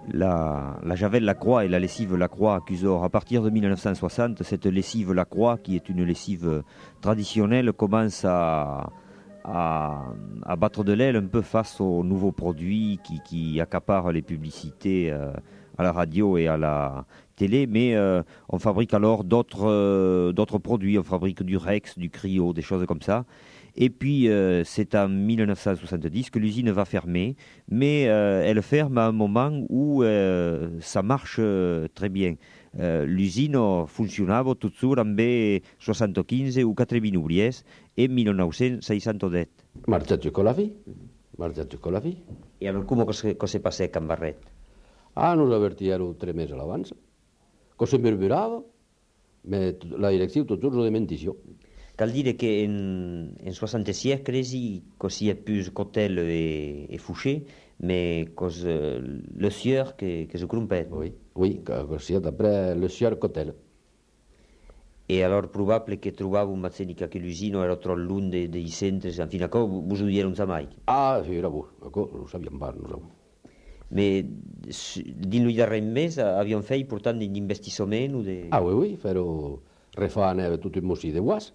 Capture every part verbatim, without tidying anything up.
la, la Javel Lacroix et la lessive Lacroix à Cusor. À partir de mille neuf cent soixante, cette lessive Lacroix, qui est une lessive traditionnelle, commence à, à, à battre de l'aile un peu face aux nouveaux produits qui, qui accaparent les publicités euh, à la radio et à la télé. Mais euh, on fabrique alors d'autres, euh, d'autres produits. On fabrique du Rex, du Cryo, des choses comme ça. Et puis, euh, c'est en mille neuf cent soixante-dix que l'usine va fermer, mais euh, elle ferme à un moment où euh, ça marche euh, très bien. Euh, l'usine funzionava tuttora amb soixante-quinze ou quatre-vingts ouvriers en mille neuf cent seixanta-set. Marxat con la fi, marxat con la fi. I alors com se, se passava Can Barret? Ah, nos avertieron tres mesos abans. Cosa murmurava, la direcció tots els de mentició. Cal dire qu'en en soixante-seize crisi così plus Cotel et, et Fouché, mais cos euh, le sieur que, que se crompet. Oui, oui, così d'après le sieur Cotel. E alors probable que trobava un matzenica che l'usino era troppo lun dei de centres, en fin, acò vos ho dieron mai. Ah, sì, era bu, acò lo sabíem pas, no sabíem. Mais dins lo darrer mes aviam fet portant d'investissament o de... Ah, oui, oui, però refà anava tot un mosí de guas,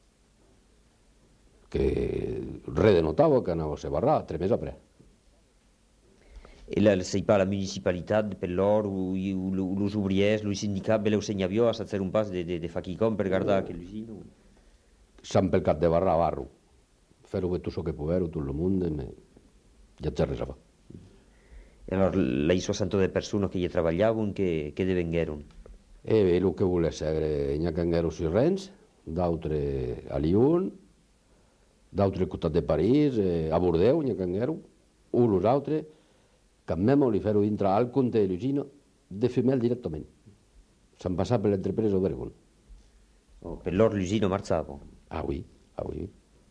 que re denotava que anava a ser barrar, tres mesos après. E la, sei pas la municipalitat per l'or o, o, o los obriers, lo sindicat veleu senyavió a fer un pas de, de, de faquicom per guardar aquell usino? S'han pel cap de barrar barro, fer-ho que tu so que poder-ho, tot el món, ja et res a fa. E allora, le soixante de persone che hi treballaven, che, che devengueren? E bé, el que volia ser, n'hi ha que anguero sis rens, d'altre a Lyon, d'altre costat de París, eh, a Bordeus, n'hi ha que anguero, un els altres, que a me li fer-ho dintre al compte de l'usina de Fumel directament. Se'n passava per l'entrepresa Obergon. Oh, per l'or l'usino marxava? Ah, oui, ah, oui.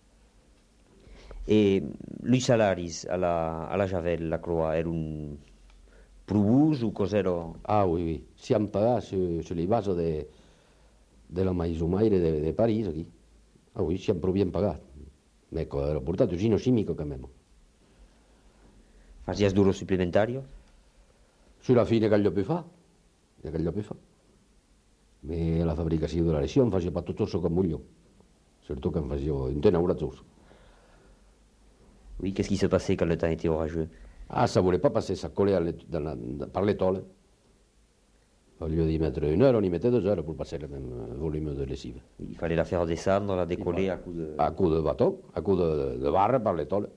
E lui salaris a la, a la Javel, la Croix, eren probus o cos'era? Ah, oui, oui. Si han pagat sur, sur les bases de, de la Maïsumaire de, de París, aquí. Ah, oui, si han prou bien pagat. Me era portat usino químico que memo. Fazies duros suplementario? Sulla fine che gli fa, che gli fa. Me la fabricació de la lesió em facia per tot el com mullo. Surtout que em facia intena una tous. Oui, qu'est-ce qui se passait quand le temps était orageux? Ah, ça voulait pas passer, ça collait par l'étole. Au lieu d'y mettre une heure, on y mettait deux heures pour passer le même volume de lessive. Il fallait la faire descendre, la décoller à coup de... À coup de bâton, à coup de, de barre par l'étole.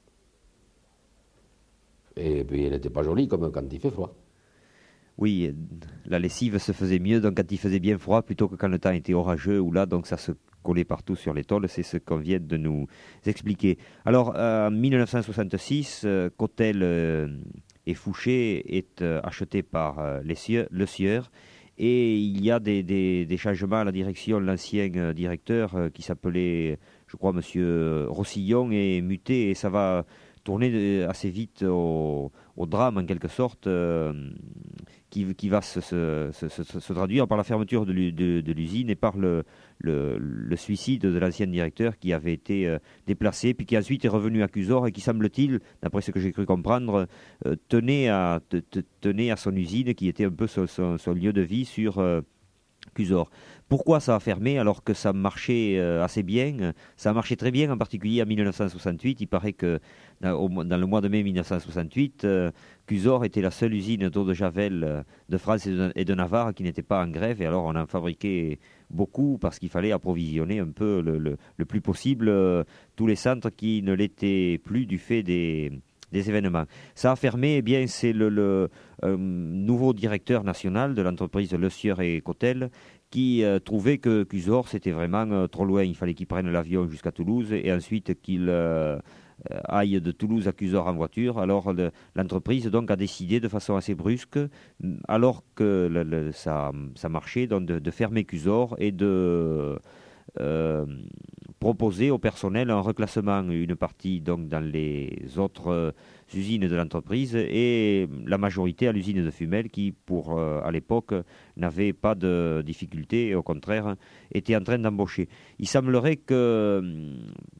Et puis elle n'était pas jolie comme quand il fait froid. Oui, la lessive se faisait mieux donc quand il faisait bien froid plutôt que quand le temps était orageux ou là, donc ça se collait partout sur les tôles, c'est ce qu'on vient de nous expliquer. Alors, euh, en mille neuf cent soixante-six, euh, Cotel euh, et Fouché est euh, acheté par euh, les sieur, le sieur et il y a des, des, des changements à la direction. L'ancien euh, directeur euh, qui s'appelait, je crois, Monsieur Rossillon est muté et ça va tourner assez vite au, au drame en quelque sorte euh, qui, qui va se, se, se, se traduire par la fermeture de, de, de l'usine et par le, le, le suicide de l'ancien directeur qui avait été euh, déplacé puis qui ensuite est revenu à Cusor et qui semble-t-il, d'après ce que j'ai cru comprendre, euh, tenait, à, te, te, tenait à son usine qui était un peu son, son, son lieu de vie sur euh, Cusor. Pourquoi ça a fermé alors que ça marchait euh, assez bien? Ça a marché très bien, en particulier en mille neuf cent soixante-huit. Il paraît que dans, au, dans le mois de mai mille neuf cent soixante-huit, euh, Cusor était la seule usine d'eau de Javel euh, de France et de, et de Navarre qui n'était pas en grève. Et alors on en fabriquait beaucoup parce qu'il fallait approvisionner un peu le, le, le plus possible euh, tous les centres qui ne l'étaient plus du fait des... des événements. Ça a fermé, eh bien, c'est le, le euh, nouveau directeur national de l'entreprise Le Sieur et Cotel qui euh, trouvait que Cusor, c'était vraiment euh, trop loin. Il fallait qu'il prenne l'avion jusqu'à Toulouse et ensuite qu'il euh, aille de Toulouse à Cusor en voiture. Alors, le, l'entreprise donc, a décidé de façon assez brusque, alors que le, le, ça, ça marchait, donc de, de fermer Cusor et de... Euh, proposer au personnel un reclassement, une partie donc dans les autres euh, usines de l'entreprise et la majorité à l'usine de Fumel qui, pour euh, à l'époque, n'avait pas de difficulté et au contraire était en train d'embaucher. Il semblerait que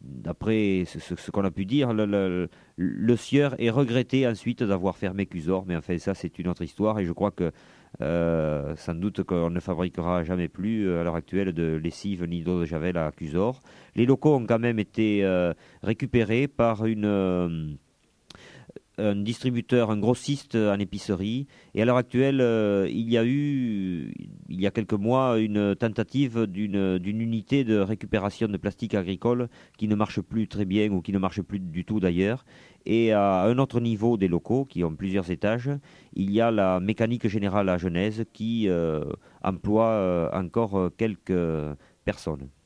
d'après ce, ce, ce qu'on a pu dire, le, le, le sieur est regretté ensuite d'avoir fermé Cusor, mais enfin ça c'est une autre histoire et je crois que euh, sans doute qu'on ne fabriquera jamais plus à l'heure actuelle de lessive ni d'eau de javel à Cusor. Les locaux ont quand même été euh, récupérés par une... Euh, un distributeur, un grossiste en épicerie. Et à l'heure actuelle, euh, il y a eu, il y a quelques mois, une tentative d'une, d'une unité de récupération de plastique agricole qui ne marche plus très bien ou qui ne marche plus du tout d'ailleurs. Et à un autre niveau des locaux, qui ont plusieurs étages, il y a la mécanique générale à Genèse qui euh, emploie euh, encore quelques personnes.